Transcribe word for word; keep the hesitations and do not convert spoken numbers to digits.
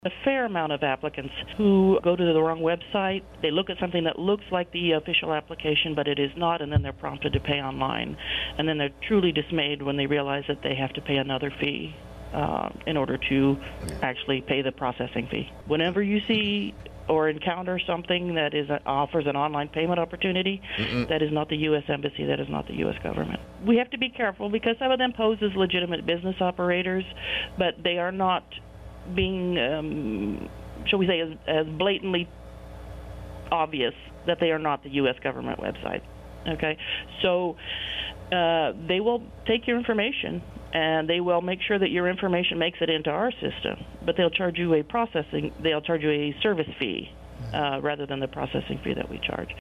A fair amount of applicants who go to the wrong website, they look at something that looks like the official application, but it is not, and then they're prompted to pay online. And then they're truly dismayed when they realize that they have to pay another fee uh, in order to actually pay the processing fee. Whenever you see or encounter something that is a, offers an online payment opportunity, Mm-mm. that is not the U S Embassy, that is not the U S government. We have to be careful because some of them pose as legitimate business operators, but they are not being, um, shall we say, as, as blatantly obvious that they are not the U S government website. Okay, so uh, they will take your information and they will make sure that your information makes it into our system, but they'll charge you a processing, they'll charge you a service fee uh, rather than the processing fee that we charge.